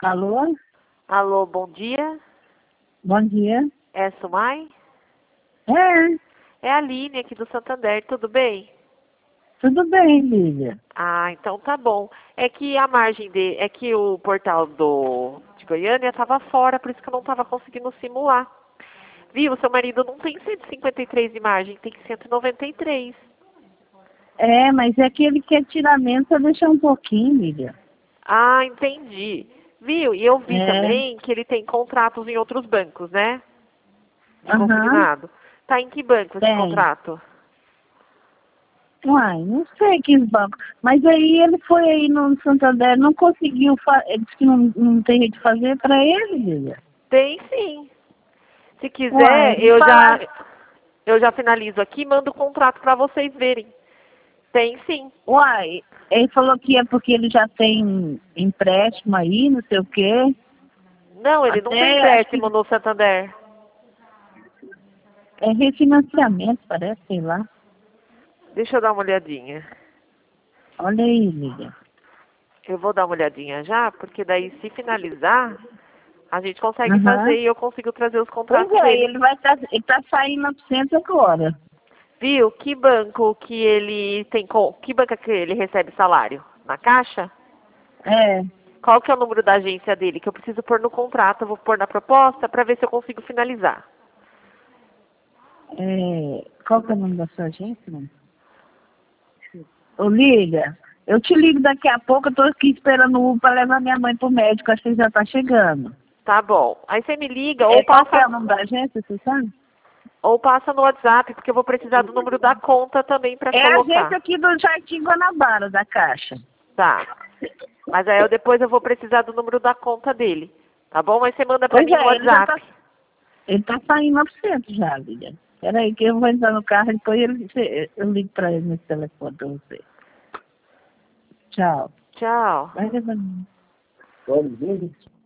Alô? Alô, bom dia. Bom dia. É Sumai? É, É a Aline aqui do Santander, tudo bem? tudo bem, Lília. Ah, então tá bom. É que a margem é que o portal de Goiânia estava fora, por isso que eu não estava conseguindo simular. Viu? Seu marido não tem 153 de margem, tem 193. É, mas é que ele quer tiramento para deixar um pouquinho, Lília. Ah, entendi. Viu? E eu vi É, também que ele tem contratos em outros bancos, né? De aham, consignado. Tá em que banco esse tem. contrato? Uai, não sei que banco. Mas aí ele foi aí no Santander, não conseguiu, ele disse que não tem jeito de fazer para ele, Lília. Tem sim. Se Uai, quiser, me falaram. eu já finalizo aqui e mando o contrato para vocês verem. Tem sim. Uai, ele falou que é porque ele já tem empréstimo aí, não sei o quê. Não, ele não tem Até acho que empréstimo no Santander. é refinanciamento, parece, sei lá. Deixa eu dar uma olhadinha. Olha aí, Lília. Eu vou dar uma olhadinha já, porque daí se finalizar, a gente consegue Aham. fazer e eu consigo trazer os Pois contratos é, dele. ele tá saindo 900 agora. Viu? Que banco que ele tem que banco que ele recebe salário? Na Caixa? É, Qual que é o número da agência dele que eu preciso pôr no contrato? Eu vou pôr na proposta para ver se eu consigo finalizar. qual que é o nome da sua agência, mano? Ô, Lília, eu te ligo daqui a pouco, eu tô aqui esperando o Uber para levar minha mãe pro médico, acho que ele já tá chegando. Tá bom. Aí você me liga Qual que é o nome da agência, você sabe? ou passa no WhatsApp, porque eu vou precisar do número da conta também para É a colocar. agência aqui do Jardim Guanabara, da Caixa. Tá. Mas aí depois eu vou precisar do número da conta dele. Tá bom? Mas você manda pra Pois mim no é, WhatsApp. ele tá saindo 900 já, Lília. Peraí que eu vou entrar no carro e depois eu ligo pra ele nesse telefone pra você. Tchau. Tchau. Vai levando.